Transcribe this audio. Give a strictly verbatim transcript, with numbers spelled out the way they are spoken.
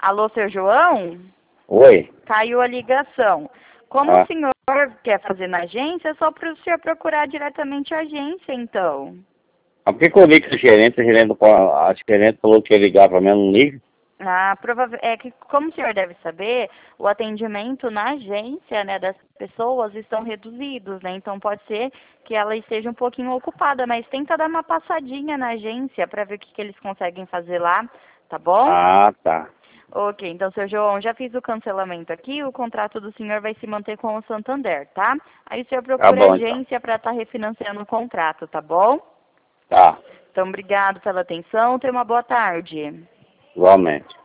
Alô, seu João? Oi. Caiu a ligação. Como Ah, o senhor quer fazer na agência, é só para o senhor procurar diretamente a agência, então. por que que eu ligo com o gerente? O gerente, a gerente falou que ia ligar para mim, eu não ligo. Ah, provável, é que, como o senhor deve saber, o atendimento na agência, né, das pessoas estão reduzidos, né? Então pode ser que ela esteja um pouquinho ocupada, mas tenta dar uma passadinha na agência para ver o que, que eles conseguem fazer lá, tá bom? Ah, tá. Ok, então, seu João, já fiz o cancelamento aqui, o contrato do senhor vai se manter com o Santander, tá? Aí o senhor Tá procura a bom, então. agência para estar refinanciando o contrato, tá bom? Tá, Então, obrigado pela atenção, tenha uma boa tarde. igualmente.